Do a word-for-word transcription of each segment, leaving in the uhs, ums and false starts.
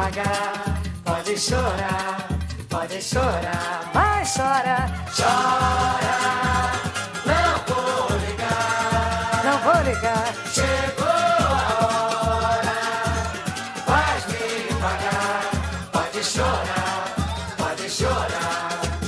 pagar. Pode chorar, pode chorar, mas chora, chora. Não vou ligar, não vou ligar. Chegou a hora, vais me pagar. Pode chorar, pode chorar.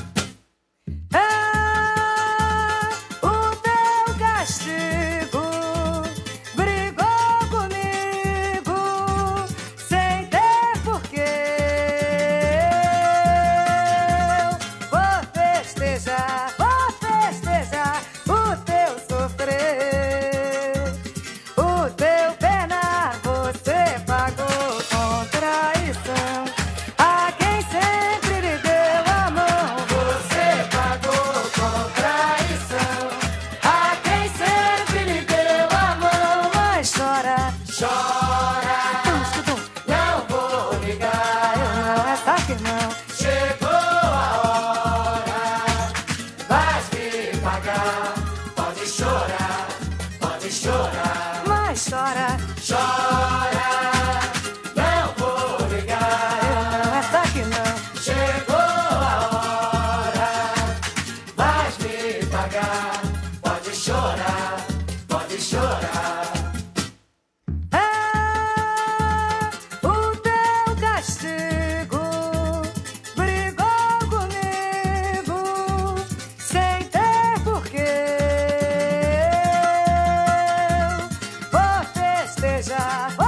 Chora, chora, não vou ligar. Não, essa aqui não. Chegou a hora, vais me pagar. Pode chorar, pode chorar. É o teu castigo. Brigou comigo sem ter porquê. Vou